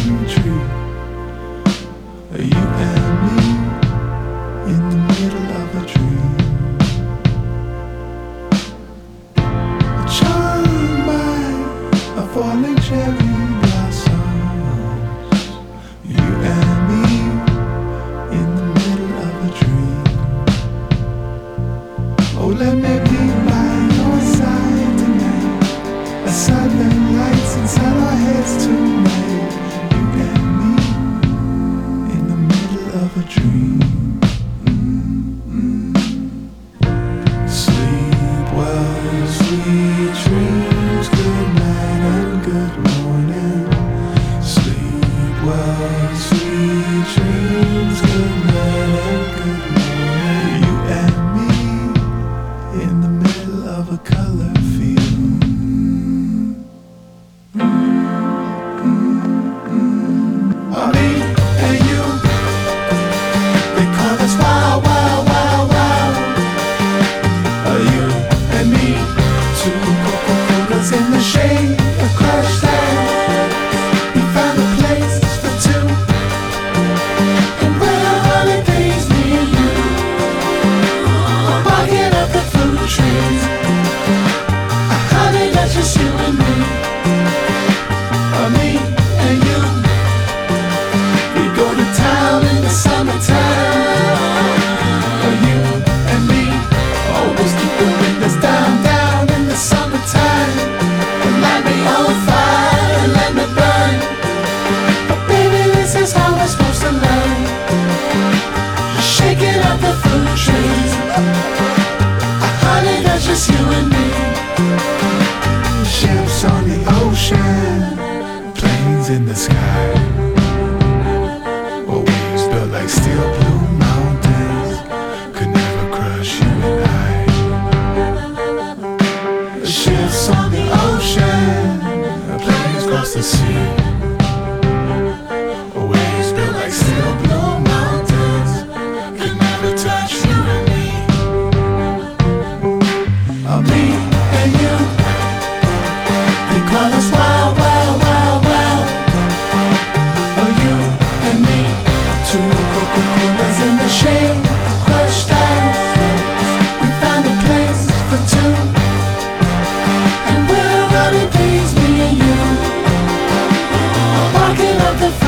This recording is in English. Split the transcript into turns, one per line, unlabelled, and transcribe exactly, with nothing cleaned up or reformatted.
tree. You and me in the middle of a dream. Charmed by a falling cherry blossoms. You and me in the middle of a dream. Oh, let me be by your side tonight. A silent lights inside our heads tonight. You and me in the middle of a dream. Mm-hmm. Sleep well, sweet dreams. Good night and good morning. Sleep well, sweet dreams. Good night and good morning. You and me in the middle of a color field. Me and you, they call us wild, wild, wild, wild. You and me, two Coca-Colas in the shade of crushed sand. We found a place for two, and we're on holidays, me and you, barking up the fruit trees. Honey, that's just you and me. Me and you, we go to town in the summertime. You and me always keep the windows down, down in the summertime. And light me on fire and let me burn. But baby, this is how we're supposed to learn. Shaking up the fruit trees. Honey, that's just you and me. Ships on the ocean, planes in the sky, or waves built like steel blue mountains, could never crush you and I. Ships on the ocean, planes cross the sea, or waves built like steel blue mountains, could never touch you and me. Oh, me and you, they call us wild, wild, wild, wild. Oh, you and me, two Coca-Colas in the shade, crushed ice. We found a place for two, and we're running things, me and you, barking up the